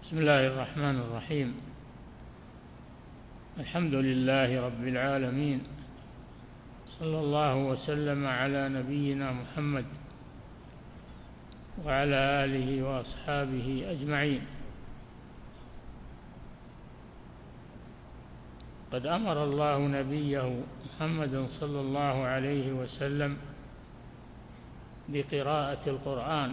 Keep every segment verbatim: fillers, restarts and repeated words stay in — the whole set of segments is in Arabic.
بسم الله الرحمن الرحيم. الحمد لله رب العالمين، صلى الله وسلم على نبينا محمد وعلى آله وأصحابه أجمعين. قد أمر الله نبيه محمد صلى الله عليه وسلم بقراءة القرآن،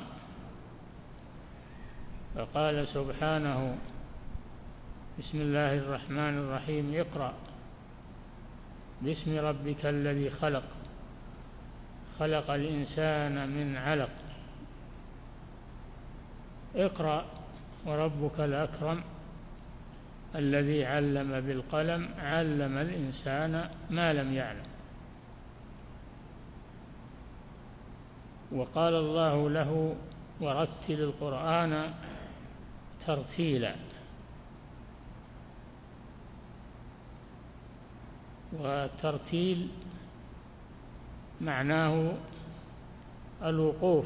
فقال سبحانه: بسم الله الرحمن الرحيم، اقرأ باسم ربك الذي خلق، خلق الإنسان من علق، اقرأ وربك الأكرم الذي علم بالقلم، علم الإنسان ما لم يعلم. وقال الله له: ورتل القرآن ترتيلا. والترتيل معناه الوقوف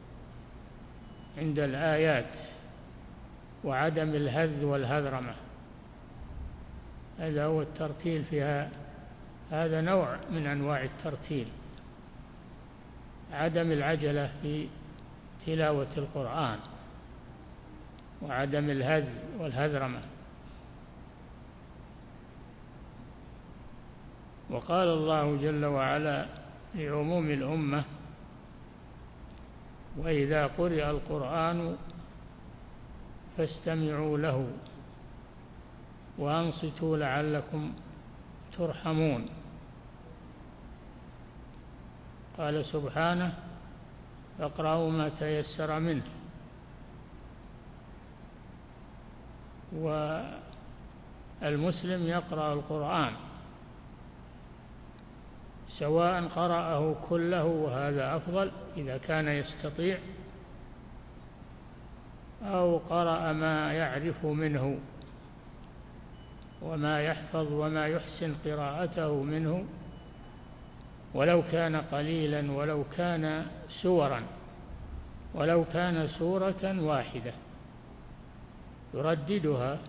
عند الآيات وعدم الهذ والهذرمة، هذا هو الترتيل فيها. هذا نوع من أنواع الترتيل، عدم العجلة في تلاوة القرآن وعدم الهذ والهذرمة. وقال الله جل وعلا لعموم الأمة: وإذا قرئ القرآن فاستمعوا له وأنصتوا لعلكم ترحمون. قال سبحانه: فاقرأوا ما تيسر منه. والمسلم يقرأ القرآن سواء قرأه كله، وهذا أفضل إذا كان يستطيع، أو قرأ ما يعرف منه وما يحفظ وما يحسن قراءته منه، ولو كان قليلا، ولو كان سورا، ولو كان سورة واحدة يرددها،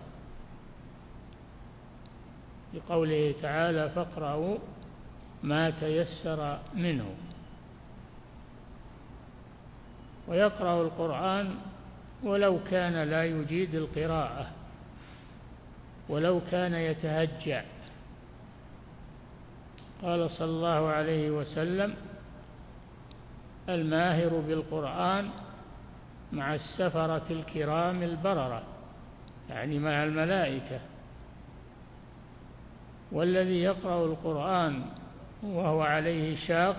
لقوله تعالى: فاقرأوا ما تيسر منه. ويقرأ القرآن ولو كان لا يجيد القراءة، ولو كان يتهجع. قال صلى الله عليه وسلم: الماهر بالقرآن مع السفرة الكرام البررة، يعني مع الملائكة. والذي يقرأ القرآن وهو عليه شاق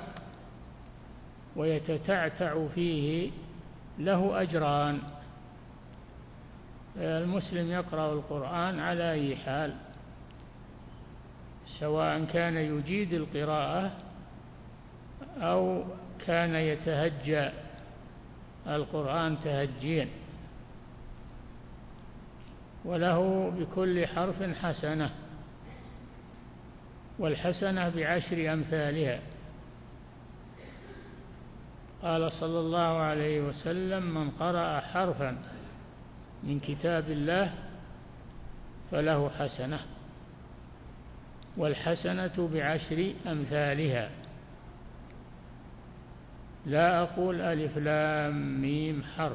ويتتعتع فيه له أجران. المسلم يقرأ القرآن على أي حال، سواء كان يجيد القراءة أو كان يتهجى القرآن تهجيا، وله بكل حرف حسنة، والحسنة بعشر أمثالها. قال صلى الله عليه وسلم: من قرأ حرفا من كتاب الله فله حسنة، والحسنة بعشر أمثالها. لا أقول ألف لام ميم حرف،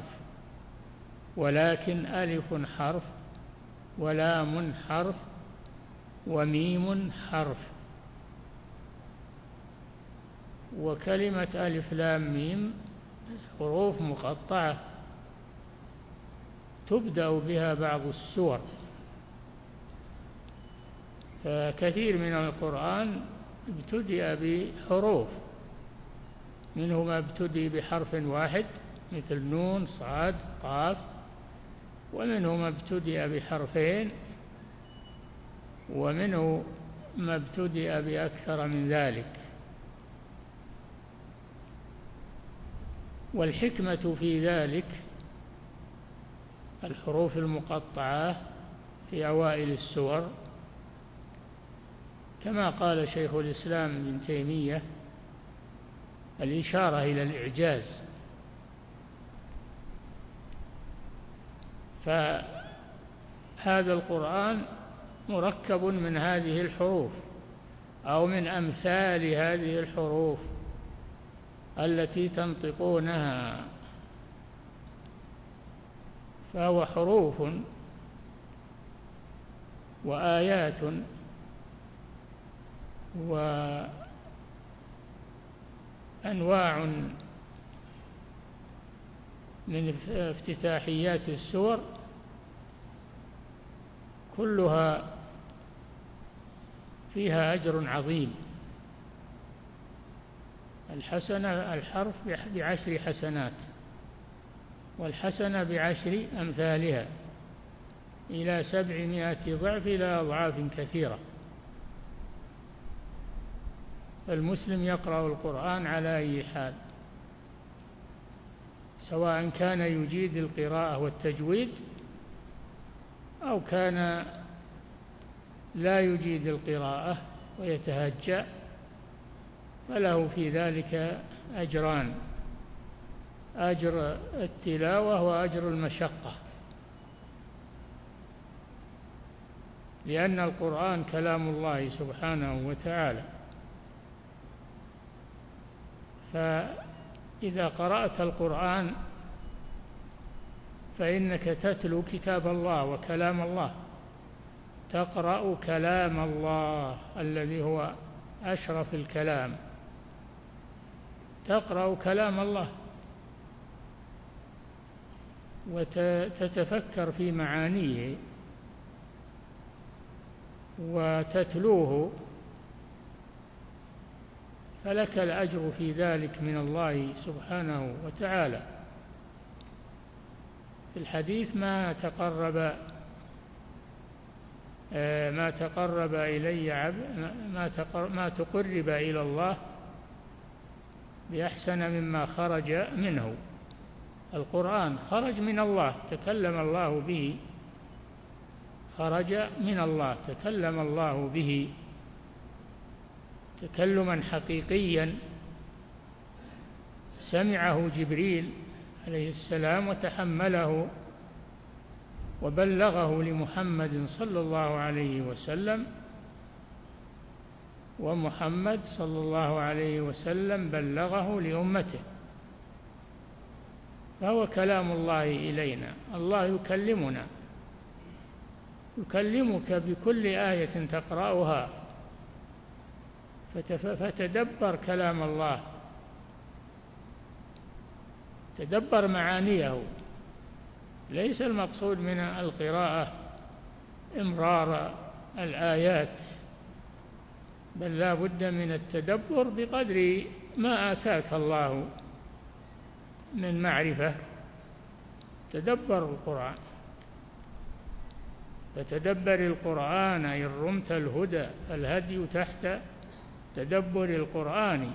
ولكن ألف حرف، ولام حرف، وميم حرف. وكلمة ألف لام ميم حروف مقطعة تبدأ بها بعض السور، فكثير من القرآن ابتدأ بحروف، منه ما ابتدأ بحرف واحد مثل نون صاد قاف، ومنه ما ابتدأ بحرفين، ومنه ما ابتدأ بأكثر من ذلك. والحكمة في ذلك الحروف المقطعة في أوائل السور، كما قال شيخ الإسلام ابن تيمية: الإشارة إلى الإعجاز. هذا القرآن مركب من هذه الحروف أو من أمثال هذه الحروف التي تنطقونها، فهو حروف وآيات وأنواع من افتتاحيات السور، كلها فيها أجر عظيم. الحسنة الحرف بعشر حسنات، والحسنة بعشر أمثالها إلى سبعمائة ضعف إلى أضعاف كثيرة. المسلم يقرأ القرآن على أي حال، سواء كان يجيد القراءة والتجويد أو كان لا يجيد القراءة ويتهجأ، فله في ذلك أجران: أجر التلاوة وأجر المشقة، لأن القرآن كلام الله سبحانه وتعالى. فإذا قرأت القرآن فإنك تتلو كتاب الله وكلام الله، تقرأ كلام الله الذي هو أشرف الكلام، تقرأ كلام الله وتتفكر في معانيه وتتلوه، فلك الأجر في ذلك من الله سبحانه وتعالى. في الحديث: ما تقرب ما تقرب إلي عبد ما تقرب ما تقرب إلى الله بأحسن مما خرج منه. القرآن خرج من الله، تكلم الله به، خرج من الله، تكلم الله به تكلما حقيقيا، سمعه جبريل عليه السلام وتحمله وبلغه لمحمد صلى الله عليه وسلم، ومحمد صلى الله عليه وسلم بلغه لأمته، فهو كلام الله إلينا. الله يكلمنا، يكلمك بكل آية تقرأها، فتدبر كلام الله، تدبر معانيه. ليس المقصود من القراءة إمرار الآيات، بل لا بد من التدبر بقدر ما آتاك الله من معرفة. تدبر القرآن، فتدبر القرآن إن رمت الهدى، الهدي تحت تدبر القرآن.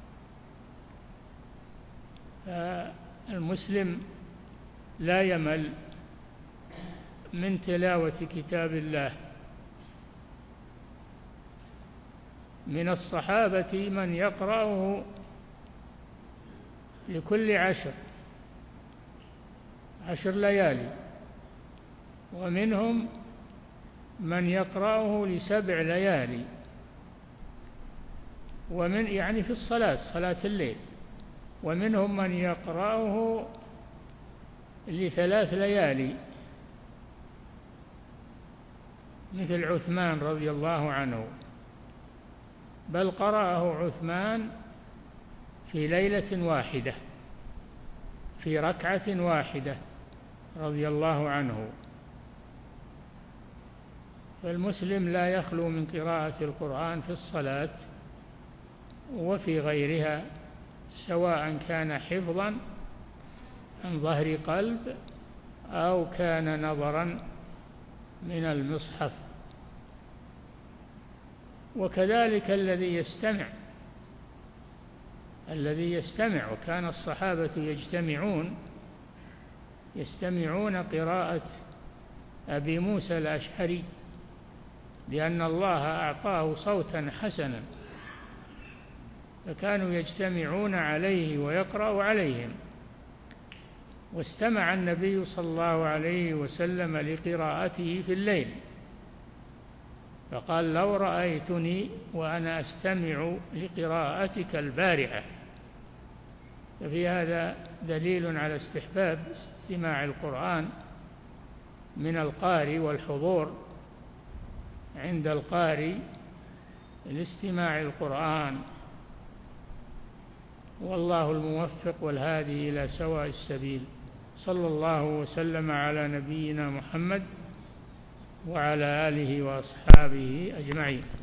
المسلم لا يمل من تلاوة كتاب الله. من الصحابة من يقرأه لكل عشر عشر ليالي، ومنهم من يقرأه لسبع ليالي، ومن يعني في الصلاة، صلاة الليل، ومنهم من يقرأه لثلاث ليالي، مثل عثمان رضي الله عنه، بل قرأه عثمان في ليلة واحدة في ركعة واحدة رضي الله عنه. فالمسلم لا يخلو من قراءة القرآن في الصلاة وفي غيرها، سواء كان حفظا عن ظهر قلب أو كان نظرا من المصحف. وكذلك الذي يستمع الذي يستمع وكان الصحابة يجتمعون يستمعون قراءة أبي موسى الأشعري، لأن الله أعطاه صوتا حسنا، فكانوا يجتمعون عليه ويقرأ عليهم. واستمع النبي صلى الله عليه وسلم لقراءته في الليل، فقال: لو رأيتني وأنا أستمع لقراءتك البارحة. ففي هذا دليل على استحباب استماع القرآن من القارئ والحضور عند القارئ لاستماع القرآن. والله الموفق والهادي إلى سواء السبيل. صلى الله وسلم على نبينا محمد وعلى آله وأصحابه أجمعين.